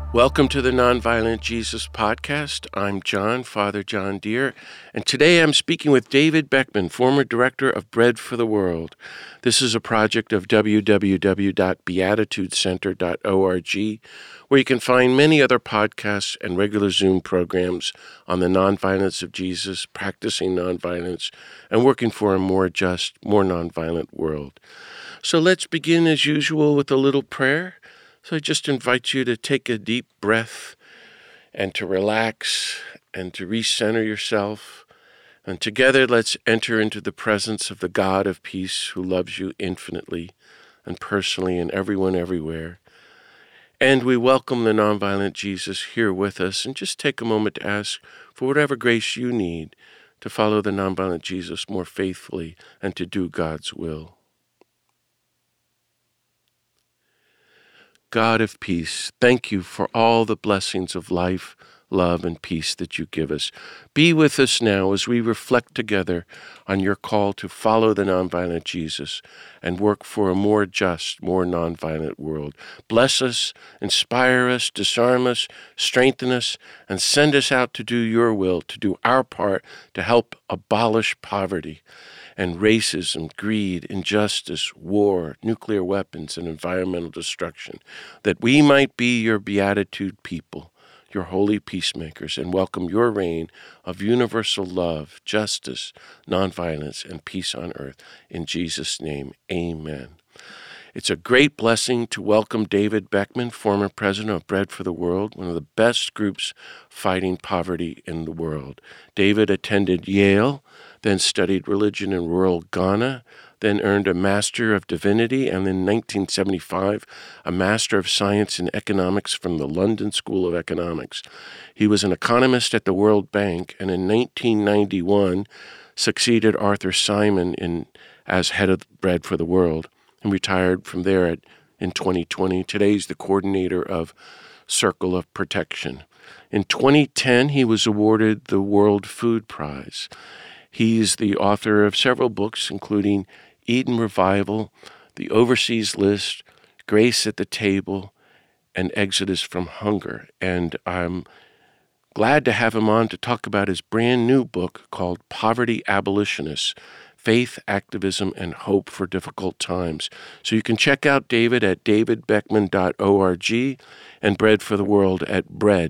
Welcome to the Nonviolent Jesus Podcast. I'm John, Father John Deere, and today I'm speaking with David Beckman, former director of Bread for the World. This is a project of www.beatitudecenter.org, where you can find many other podcasts and regular Zoom programs on the nonviolence of Jesus, practicing nonviolence, and working for a more just, more nonviolent world. So let's begin as usual with a little prayer. So I just invite you to take a deep breath and to relax and to recenter yourself. And together let's enter into the presence of the God of peace who loves you infinitely and personally and everyone everywhere. And we welcome the nonviolent Jesus here with us, and just take a moment to ask for whatever grace you need to follow the nonviolent Jesus more faithfully and to do God's will. God of peace, thank you for all the blessings of life, love, and peace that you give us. Be with us now as we reflect together on your call to follow the nonviolent Jesus and work for a more just, more nonviolent world. Bless us, inspire us, disarm us, strengthen us, and send us out to do your will, to do our part to help abolish poverty and racism, greed, injustice, war, nuclear weapons, and environmental destruction, that we might be your beatitude people, your holy peacemakers, and welcome your reign of universal love, justice, nonviolence, and peace on earth. In Jesus' name, amen. It's a great blessing to welcome David Beckman, former president of Bread for the World, one of the best groups fighting poverty in the world. David attended Yale, then studied religion in rural Ghana, then earned a Master of Divinity, and in 1975, a Master of Science in Economics from the London School of Economics. He was an economist at the World Bank, and in 1991 succeeded Arthur Simon as head of Bread for the World, and retired from there in 2020. Today he's the coordinator of Circle of Protection. In 2010, he was awarded the World Food Prize. He's the author of several books, including Eden Revival, The Overseas List, Grace at the Table, and Exodus from Hunger. And I'm glad to have him on to talk about his brand new book called Poverty Abolitionists: Faith, Activism, and Hope for Difficult Times. So you can check out David at davidbeckman.org and Bread for the World at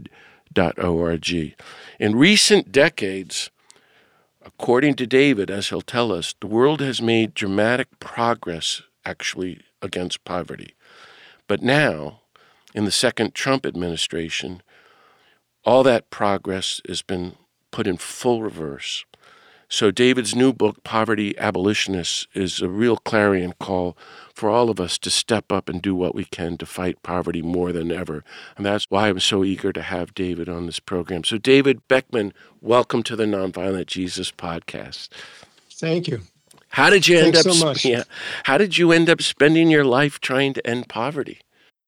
bread.org. In recent decades, according to David, as he'll tell us, the world has made dramatic progress, actually, against poverty. But now, in the second Trump administration, all that progress has been put in full reverse. So David's new book, Poverty Abolitionists, is a real clarion call for all of us to step up and do what we can to fight poverty more than ever. And that's why I'm so eager to have David on this program. So David Beckman, welcome to the Nonviolent Jesus Podcast. Thank you. How did you end up? Thanks so much. How did you end up spending your life trying to end poverty?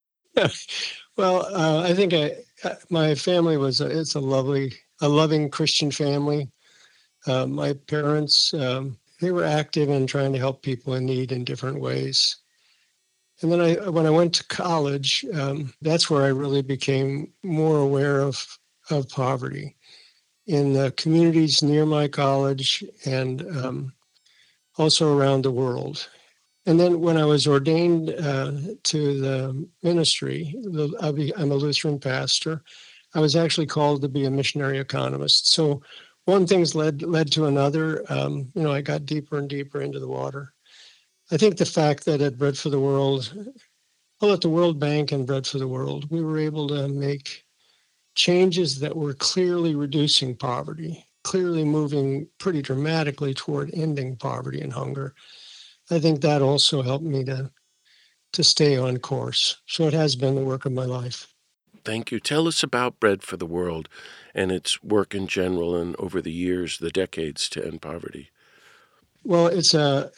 Well, I think my family it's a loving Christian family. My parents, they were active in trying to help people in need in different ways. And then when I went to college, that's where I really became more aware of poverty in the communities near my college and also around the world. And then when I was ordained to the ministry, I'm a Lutheran pastor, I was actually called to be a missionary economist. So one thing's led to another. I got deeper and deeper into the water. I think the fact that at Bread for the World, at the World Bank and Bread for the World, we were able to make changes that were clearly reducing poverty, clearly moving pretty dramatically toward ending poverty and hunger. I think that also helped me to stay on course. So it has been the work of my life. Thank you. Tell us about Bread for the World and its work in general and over the years, the decades, to end poverty. Well, it's a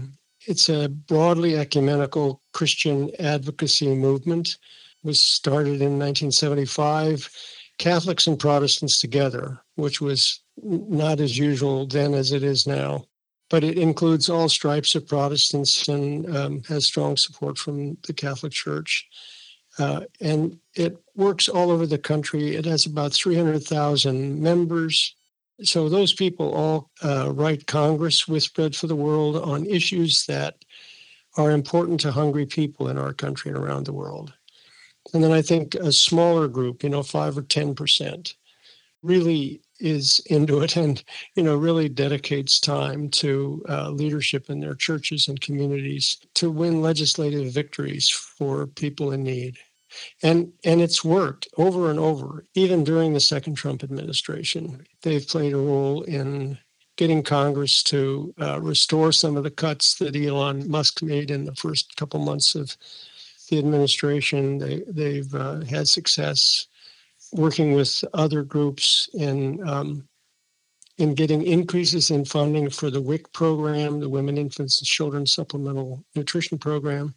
broadly ecumenical Christian advocacy movement. It was started in 1975, Catholics and Protestants together, which was not as usual then as it is now. But it includes all stripes of Protestants and has strong support from the Catholic Church. and it works all over the country. It has about 300,000 members. So those people all write Congress with Bread for the World on issues that are important to hungry people in our country and around the world. And then I think a smaller group, 5 or 10%, really is into it and, really dedicates time to leadership in their churches and communities to win legislative victories for people in need. And it's worked over and over, even during the second Trump administration. They've played a role in getting Congress to restore some of the cuts that Elon Musk made in the first couple months of the administration. They've had success working with other groups in getting increases in funding for the WIC program, the Women, Infants, and Children Supplemental Nutrition Program.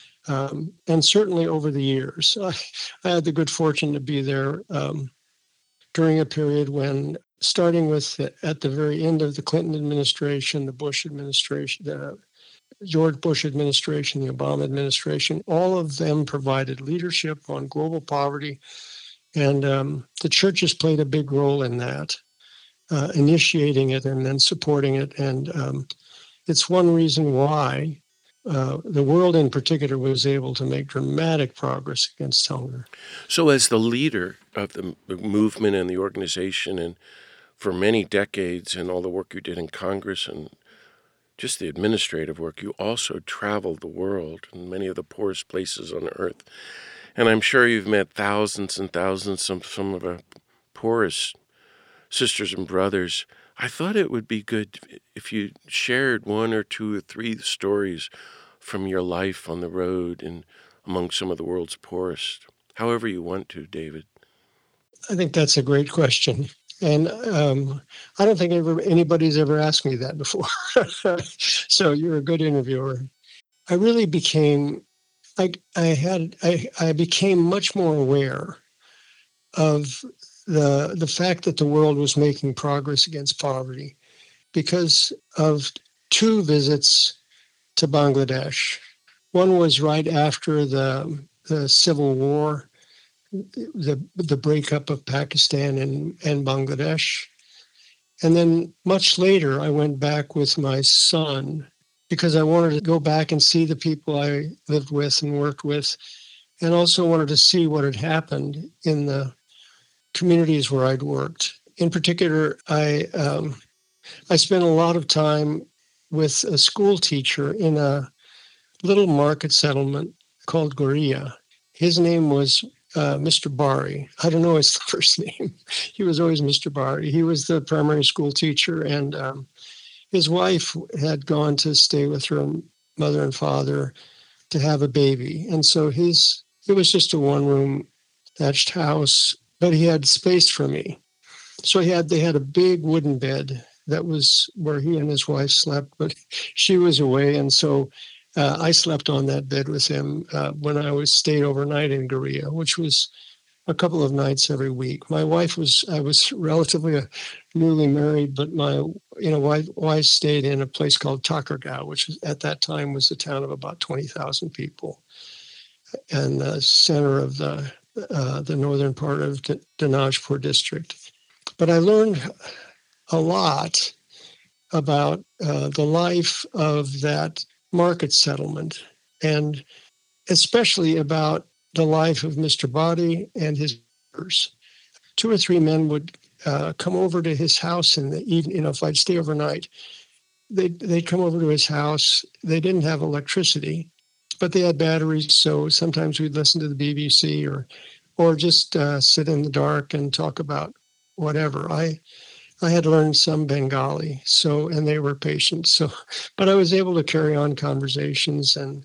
And certainly over the years, I had the good fortune to be there during a period when, starting with at the very end of the Clinton administration, the Bush administration, the George Bush administration, the Obama administration, all of them provided leadership on global poverty. And the churches played a big role in that, initiating it and then supporting it. And it's one reason why the world in particular was able to make dramatic progress against hunger. So as the leader of the movement and the organization, and for many decades, and all the work you did in Congress and just the administrative work, you also traveled the world in many of the poorest places on earth. And I'm sure you've met thousands and thousands of some of our poorest sisters and brothers. I thought it would be good if you shared one or two or three stories from your life on the road and among some of the world's poorest, however you want to, David. I think that's a great question. And I don't think anybody's ever asked me that before. So you're a good interviewer. I really became, I became much more aware of the fact that the world was making progress against poverty because of two visits to Bangladesh. One was right after the civil war, the breakup of Pakistan and Bangladesh. And then much later, I went back with my son because I wanted to go back and see the people I lived with and worked with, and also wanted to see what had happened in the communities where I'd worked. In particular, I spent a lot of time with a school teacher in a little market settlement called Goria. His name was Mr. Bari. I don't know his first name. He was always Mr. Bari. He was the primary school teacher, and his wife had gone to stay with her mother and father to have a baby. And so it was just a one-room thatched house, but he had space for me. So they had a big wooden bed. That was where he and his wife slept, but she was away. And so I slept on that bed with him when I stayed overnight in Goria, which was a couple of nights every week. I was relatively newly married, but my wife stayed in a place called Takargao, which at that time was a town of about 20,000 people and the center of the northern part of Dinajpur district. But I learned a lot about the life of that market settlement, and especially about the life of Mr. Badi and his neighbors. 2 or 3 men would come over to his house in the evening. If I'd stay overnight, they'd come over to his house. They didn't have electricity, but they had batteries. So sometimes we'd listen to the BBC or just sit in the dark and talk about whatever. I had learned some Bengali, and they were patient. But I was able to carry on conversations, and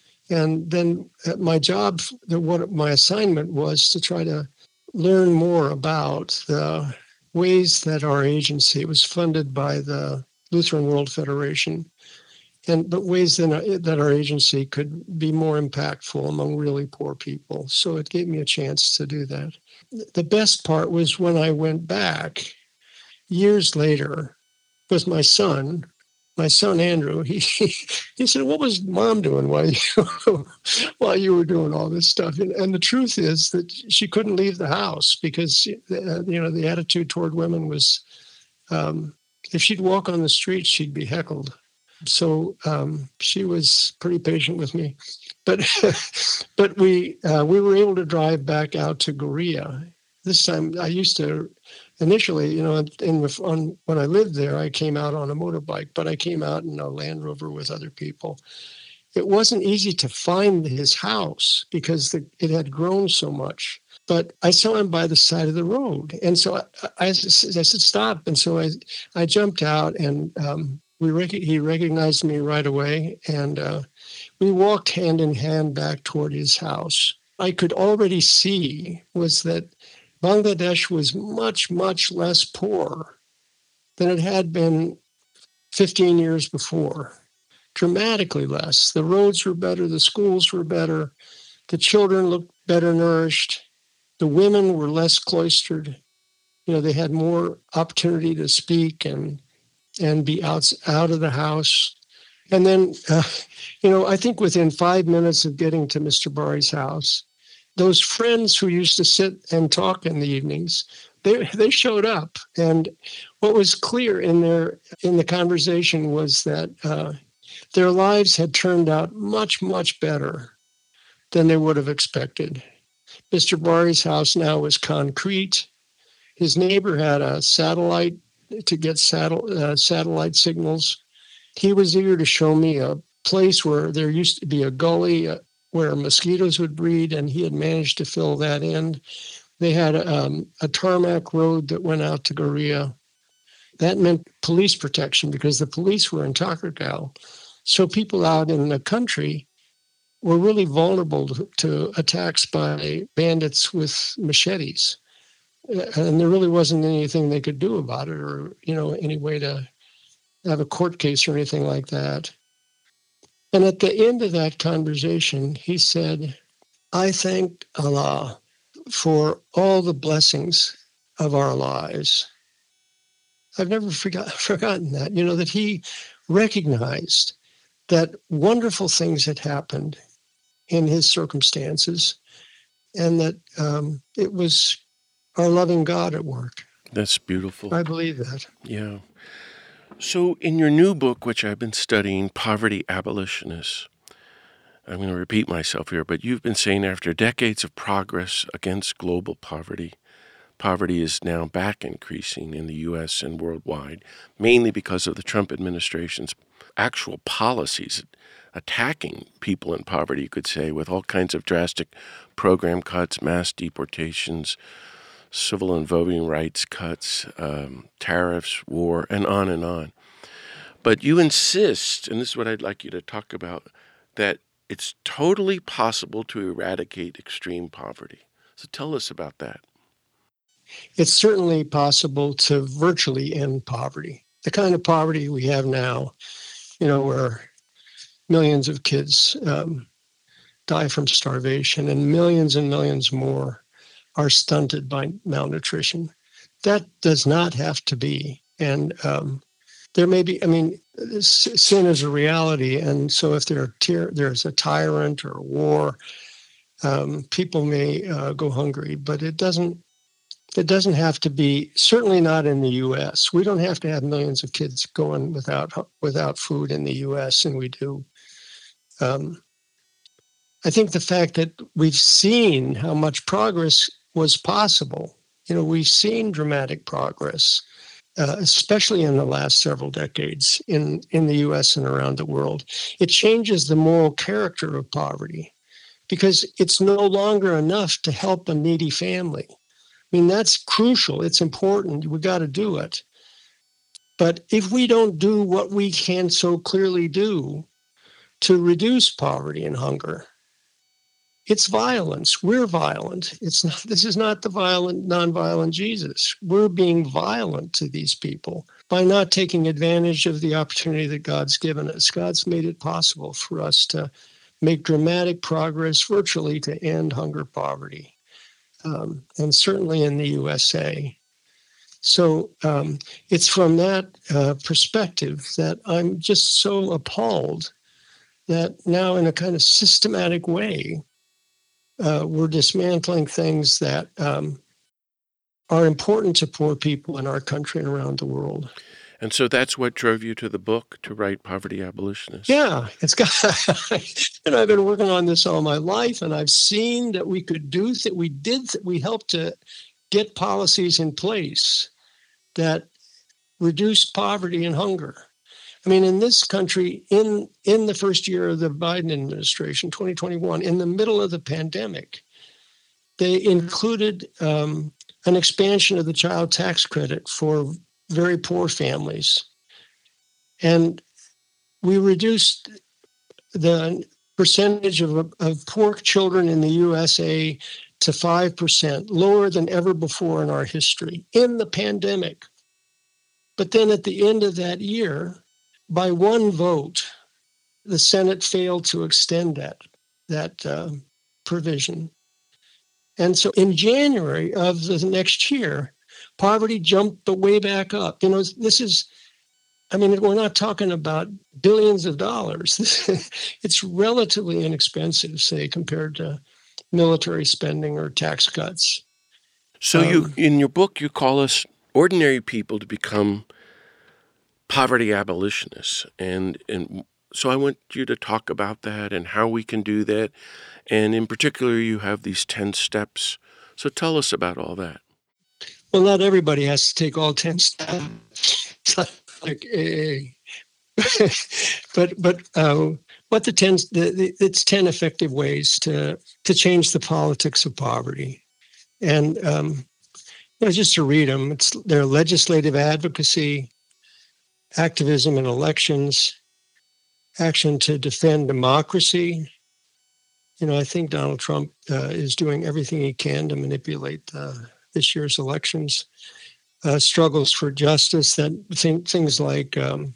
then my job, my assignment was to try to learn more about the ways that our agency, it was funded by the Lutheran World Federation, but ways that our agency could be more impactful among really poor people. So it gave me a chance to do that. The best part was when I went back years later with my son, my son Andrew, he said, "What was Mom doing while while you were doing all this stuff?" And the truth is that she couldn't leave the house because the attitude toward women was, if she'd walk on the street, she'd be heckled. So she was pretty patient with me, but but we were able to drive back out to Goria. This time, I used to initially, when I lived there, I came out on a motorbike, but I came out in a Land Rover with other people. It wasn't easy to find his house because it had grown so much. But I saw him by the side of the road, and so I said, "Stop!" And so I jumped out, and he recognized me right away, and we walked hand in hand back toward his house. I could already see was that Bangladesh was much, much less poor than it had been 15 years before. Dramatically less. The roads were better, the schools were better, the children looked better nourished, the women were less cloistered. They had more opportunity to speak and be out of the house. And then, I think within 5 minutes of getting to Mr. Bari's house, those friends who used to sit and talk in the evenings, they showed up. And what was clear in the conversation was that their lives had turned out much, much better than they would have expected. Mr. Bari's house now was concrete. His neighbor had a satellite to get satellite signals. He was eager to show me a place where there used to be a gully where mosquitoes would breed, and he had managed to fill that in. They had a tarmac road that went out to Goria. That meant police protection because the police were in Takragal. So people out in the country were really vulnerable to attacks by bandits with machetes. And there really wasn't anything they could do about it, or, any way to have a court case or anything like that. And at the end of that conversation, he said, "I thank Allah for all the blessings of our lives." I've never forgotten that, that he recognized that wonderful things had happened in his circumstances, and that it was our loving God at work. That's beautiful. I believe that. Yeah. So in your new book, which I've been studying, Poverty Abolitionists, I'm going to repeat myself here, but you've been saying after decades of progress against global poverty, poverty is now back increasing in the U.S. and worldwide, mainly because of the Trump administration's actual policies attacking people in poverty, you could say, with all kinds of drastic program cuts, mass deportations, civil and voting rights cuts, tariffs, war, and on and on. But you insist, and this is what I'd like you to talk about, that it's totally possible to eradicate extreme poverty. So tell us about that. It's certainly possible to virtually end poverty. The kind of poverty we have now, where millions of kids die from starvation and millions more are stunted by malnutrition. That does not have to be. And there may be, sin is a reality. And so if there's a tyrant or a war, people may go hungry, but it doesn't have to be, certainly not in the U.S. We don't have to have millions of kids going without food in the U.S., and we do. I think the fact that we've seen how much progress was possible, we've seen dramatic progress, especially in the last several decades in the U.S. and around the world. It changes the moral character of poverty because it's no longer enough to help a needy family. That's crucial. It's important. We got to do it. But if we don't do what we can so clearly do to reduce poverty and hunger, it's violence. We're violent. This is not the nonviolent Jesus. We're being violent to these people by not taking advantage of the opportunity that God's given us. God's made it possible for us to make dramatic progress virtually to end hunger, poverty. And certainly in the USA. So it's from that perspective that I'm just so appalled that now, in a kind of systematic way, we're dismantling things that are important to poor people in our country and around the world. And so that's what drove you to the book, to write Poverty Abolitionist. Yeah, it's got, and I've been working on this all my life, and I've seen that we could do that. We helped to get policies in place that reduce poverty and hunger. I mean, in this country, in the first year of the Biden administration, 2021, in the middle of the pandemic, they included an expansion of the child tax credit for very poor families. And we reduced the percentage of poor children in the USA to 5%, lower than ever before in our history, in the pandemic. But then at the end of that year, by one vote, the Senate failed to extend that provision. And so in January of the next year, poverty jumped way back up. This is, I mean, we're not talking about billions of dollars. It's relatively inexpensive, say, compared to military spending or tax cuts. So in your book, you call us ordinary people to become poverty abolitionists. And so I want you to talk about that and how we can do that. And in particular, you have these 10 steps. So tell us about all that. Well, not everybody has to take all 10 steps. It's like AA. but what it's 10 effective ways to change the politics of poverty. And just to read them, they're legislative advocacy, activism in elections, action to defend democracy. I think Donald Trump is doing everything he can to manipulate this year's elections. Struggles for justice, things like the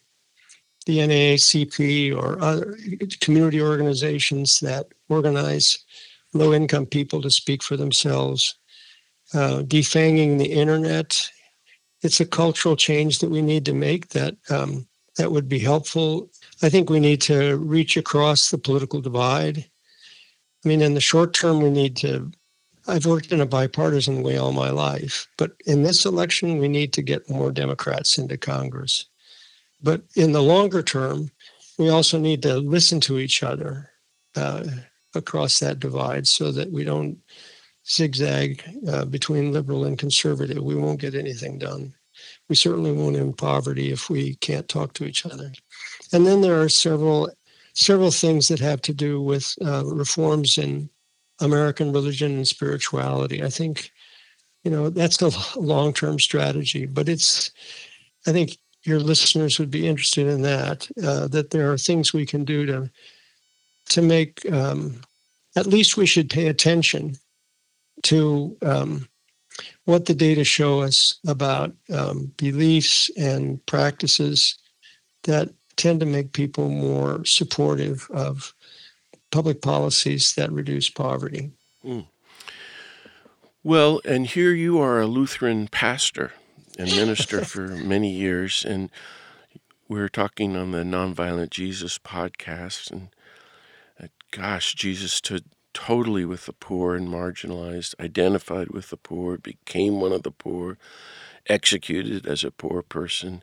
NAACP or other community organizations that organize low-income people to speak for themselves. Defanging the internet. It's a cultural change that we need to make that would be helpful. I think we need to reach across the political divide. I mean, in the short term, I've worked in a bipartisan way all my life, but in this election, we need to get more Democrats into Congress. But in the longer term, we also need to listen to each other across that divide so that we don't zigzag between liberal and conservative. We won't get anything done. We certainly won't end poverty if we can't talk to each other. And then there are several things that have to do with reforms in American religion and spirituality. I think, that's a long-term strategy, but I think your listeners would be interested in that there are things we can do to make, at least we should pay attention to what the data show us about beliefs and practices that tend to make people more supportive of public policies that reduce poverty. Mm. Well, and here you are a Lutheran pastor and minister for many years, and we're talking on the Nonviolent Jesus podcast, and gosh, Jesus stood totally with the poor and marginalized, identified with the poor, became one of the poor, executed as a poor person.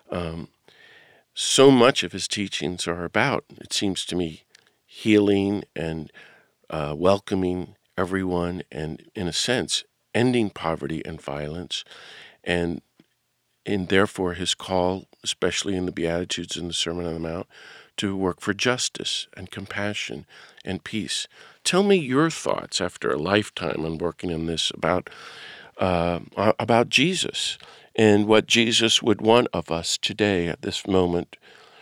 So much of his teachings are about, it seems to me, healing and welcoming everyone and, in a sense, ending poverty and violence. And therefore his call, especially in the Beatitudes and the Sermon on the Mount, to work for justice and compassion and peace. Tell me your thoughts after a lifetime on working on this about Jesus and what Jesus would want of us today at this moment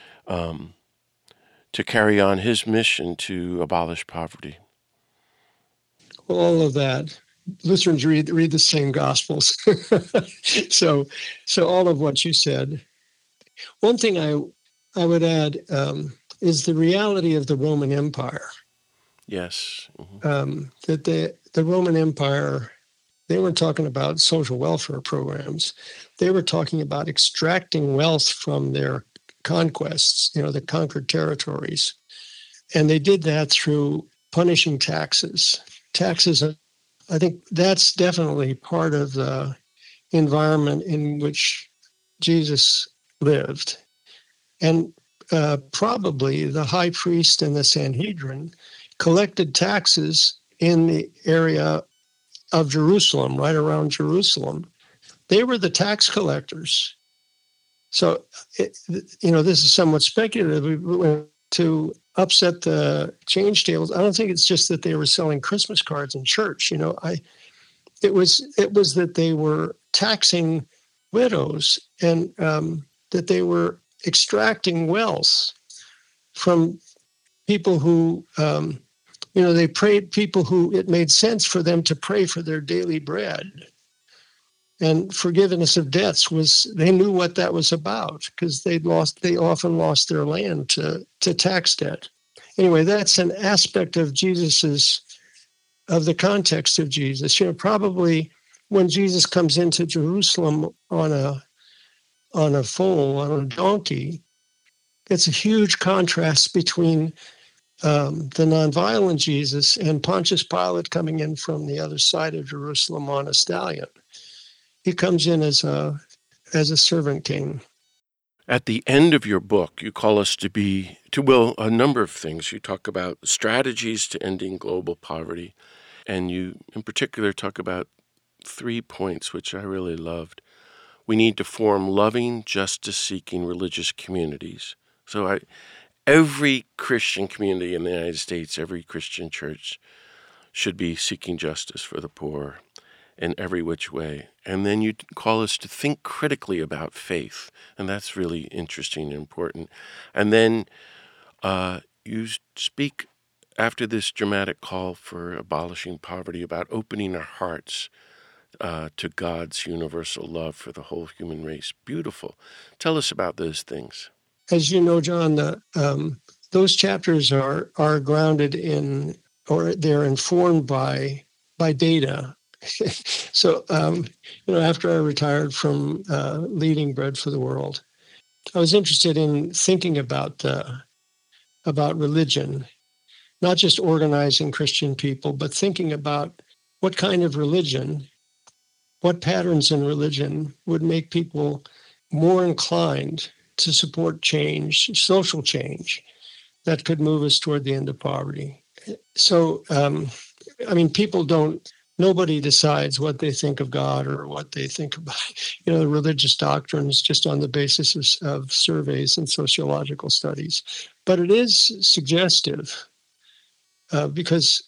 to carry on his mission to abolish poverty. Well, all of that. Lutherans read the same Gospels. So all of what you said. One thing I would add is the reality of the Roman Empire. Yes. Mm-hmm. That the Roman Empire, They weren't talking about social welfare programs. They were talking about extracting wealth from their conquests, the conquered territories. And they did that through punishing taxes. Taxes, I think that's definitely part of the environment in which Jesus lived. And probably the high priest and the Sanhedrin collected taxes in the area of Jerusalem, right around Jerusalem. They were the tax collectors. So, this is somewhat speculative. To upset the change tables, I don't think it's just that they were selling Christmas cards in church. It was that they were taxing widows and that they were extracting wealth from people who, they prayed, people who it made sense for them to pray for their daily bread. And forgiveness of debts they knew what that was about, because they often lost their land to tax debt. Anyway, that's an aspect of of the context of Jesus. Probably when Jesus comes into Jerusalem on a foal, on a donkey, it's a huge contrast between the nonviolent Jesus and Pontius Pilate coming in from the other side of Jerusalem on a stallion. He comes in as a servant king. At the end of your book, you call us to a number of things. You talk about strategies to ending global poverty, and you, in particular, talk about 3 points, which I really loved. We need to form loving, justice-seeking religious communities. So every Christian community in the United States, every Christian church should be seeking justice for the poor in every which way. And then you call us to think critically about faith, and that's really interesting and important. And then you speak, after this dramatic call for abolishing poverty, about opening our hearts to God's universal love for the whole human race. Beautiful. Tell us about those things. As you know, John, those chapters are grounded in, or they're informed by data. So, after I retired from leading Bread for the World, I was interested in thinking about religion, not just organizing Christian people, but thinking about what kind of religion, what patterns in religion would make people more inclined to support change, social change, that could move us toward the end of poverty. So, nobody decides what they think of God or what they think about, the religious doctrines just on the basis of surveys and sociological studies. But it is suggestive because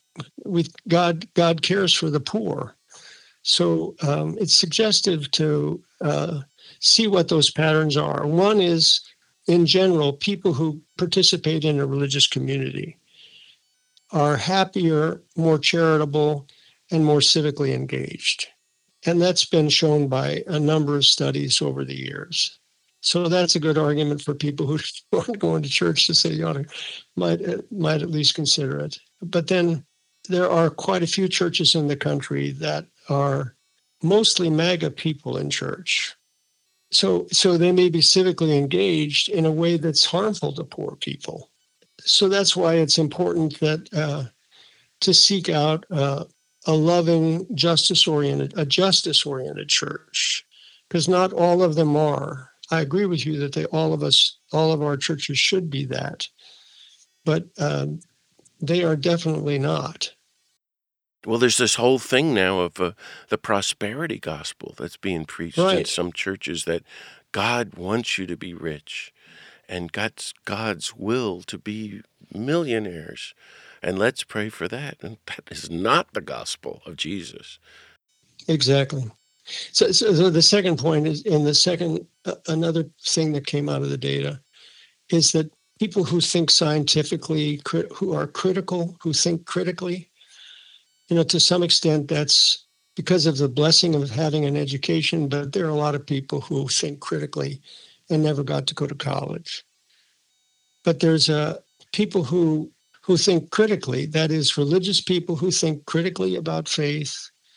God cares for the poor. So it's suggestive to see what those patterns are. One is, in general, people who participate in a religious community are happier, more charitable, and more civically engaged. And that's been shown by a number of studies over the years. So that's a good argument for people who aren't going to church to say you might at least consider it. But then there are quite a few churches in the country that are mostly MAGA people in church. So they may be civically engaged in a way that's harmful to poor people. So that's why it's important that to seek out a loving, justice-oriented church, because not all of them are. I agree with you that all of our churches should be that, but they are definitely not. Well, there's this whole thing now of the prosperity gospel that's being preached in some churches, that God wants you to be rich, and God's will to be millionaires. And let's pray for that. And that is not the gospel of Jesus. Exactly. So the second point is, another thing that came out of the data is that people who think scientifically, who are critical, who think critically, to some extent that's because of the blessing of having an education, but there are a lot of people who think critically and never got to go to college. But there's people who think critically, that is, religious people who think critically about faith,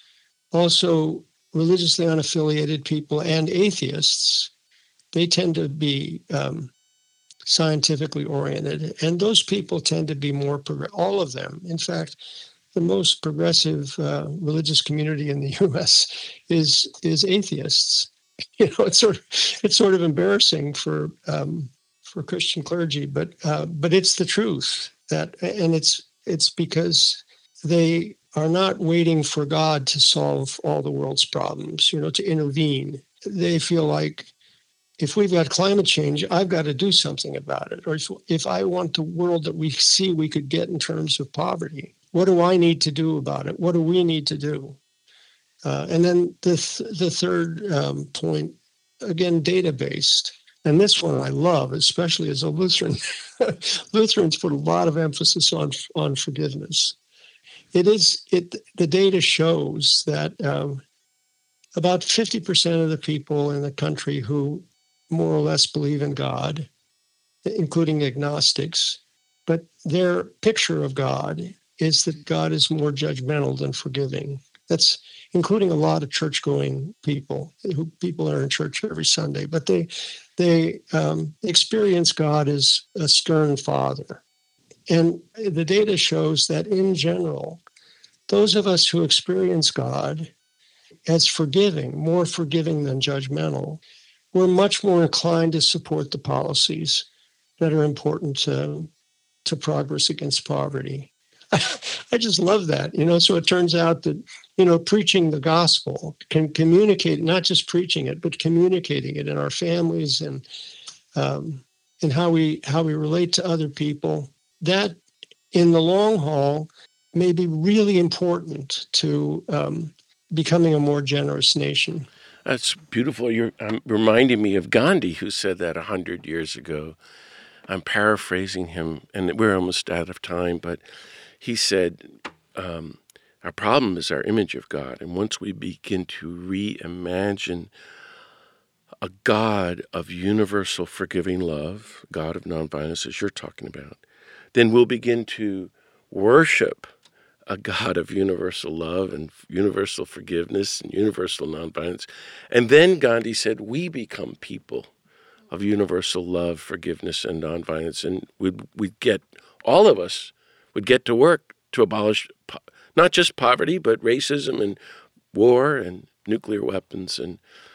Also, religiously unaffiliated people and atheists, they tend to be scientifically oriented, and those people tend to be more all of them. In fact, the most progressive religious community in the U.S. is atheists. It's sort of embarrassing for Christian clergy, but it's the truth and it's because they are not waiting for God to solve all the world's problems, to intervene. They feel like, if we've got climate change, I've got to do something about it. Or if I want the world that we see we could get in terms of poverty, what do I need to do about it? What do we need to do? And then the third point, again, data-based. And this one I love, especially as a Lutheran. Lutherans put a lot of emphasis on forgiveness. The data shows that about 50% of the people in the country who more or less believe in God, including agnostics, but their picture of God is that God is more judgmental than forgiving. That's including a lot of church-going people that are in church every Sunday, but they experience God as a stern father. And the data shows that in general, those of us who experience God as forgiving, more forgiving than judgmental, we're much more inclined to support the policies that are important to progress against poverty. I just love that, so it turns out that, preaching the gospel can communicate, not just preaching it, but communicating it in our families and how we relate to other people. That in the long haul may be really important to becoming a more generous nation. That's beautiful. You're reminding me of Gandhi, who said that 100 years ago. I'm paraphrasing him, and we're almost out of time, but he said, our problem is our image of God. And once we begin to reimagine a God of universal forgiving love, God of nonviolence, as you're talking about, then we'll begin to worship a God of universal love and universal forgiveness and universal nonviolence. And then Gandhi said, we become people of universal love, forgiveness, and nonviolence. And we'd get, all of us would get to work to abolish not just poverty, but racism and war and nuclear weapons and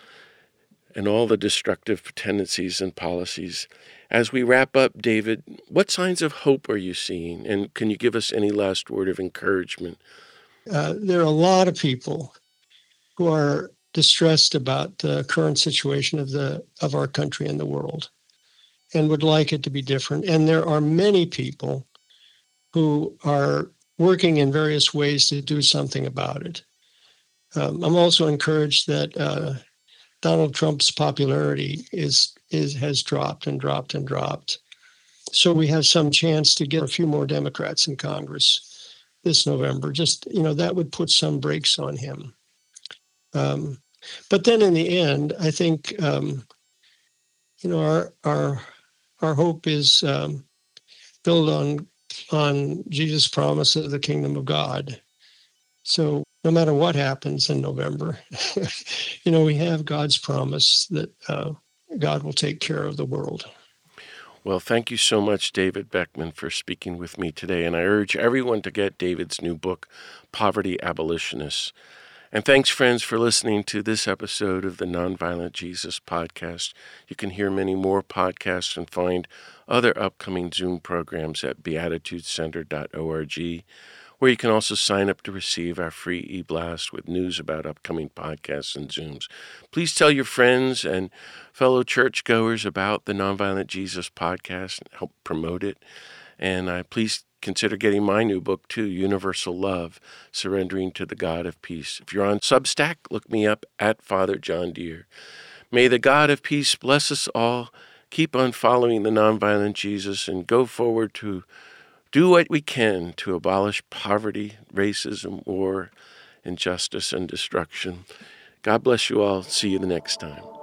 all the destructive tendencies and policies. As we wrap up, David, what signs of hope are you seeing? And can you give us any last word of encouragement? There are a lot of people who are distressed about the current situation of our country and the world and would like it to be different. And there are many people who are working in various ways to do something about it. I'm also encouraged that Donald Trump's popularity has dropped and dropped and dropped. So we have some chance to get a few more Democrats in Congress this November. Just, that would put some brakes on him. But then in the end, I think, our hope is built on Jesus' promise of the kingdom of God. So no matter what happens in November, we have God's promise that God will take care of the world. Well, thank you so much, David Beckman, for speaking with me today. And I urge everyone to get David's new book, Poverty Abolitionists. And thanks, friends, for listening to this episode of the Nonviolent Jesus podcast. You can hear many more podcasts and find other upcoming Zoom programs at beatitudecenter.org, where you can also sign up to receive our free e-blast with news about upcoming podcasts and Zooms. Please tell your friends and fellow churchgoers about the Nonviolent Jesus podcast and help promote it. And please consider getting my new book, too, Universal Love, Surrendering to the God of Peace. If you're on Substack, look me up at Father John Deere. May the God of peace bless us all. Keep on following the Nonviolent Jesus and go forward to do what we can to abolish poverty, racism, war, injustice, and destruction. God bless you all. See you the next time.